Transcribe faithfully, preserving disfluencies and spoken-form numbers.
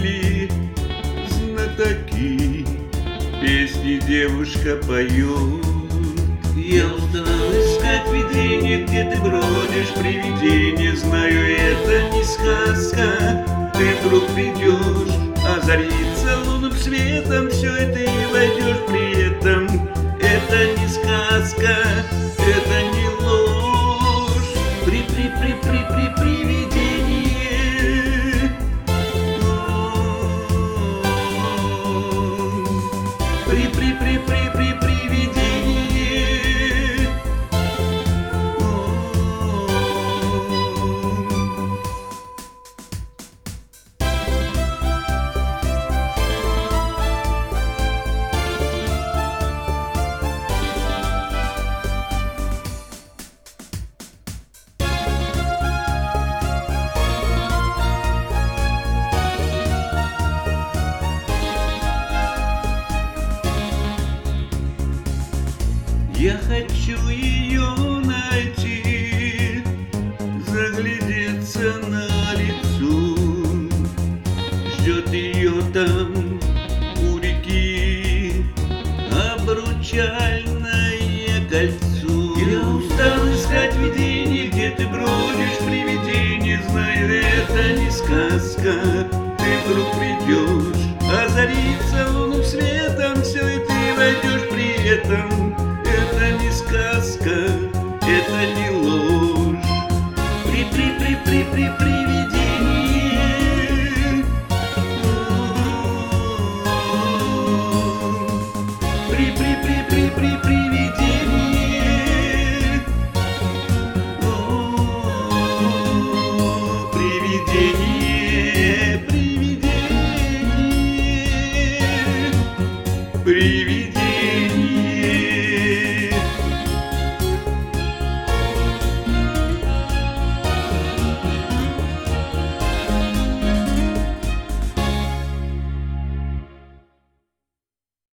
любви знатоки, песни девушка поет. Я устал искать видение, где ты бродишь, привидение. Знаю, это не сказка, ты вдруг придешь, озарится лунным светом, все это и войдешь при этом. Это не сказка, это не ложь, при при при при при привидение. При при при при при привидение. Я хочу ее найти, заглядеться на лицо. Ждет ее там у реки обручальное кольцо. Я устал искать видение, где ты бродишь, привидение. Знаю, это не сказка, ты вдруг придешь, озарится лунным светом, все и ты войдешь при этом. Это не сказка, это не ложь. При при при при при при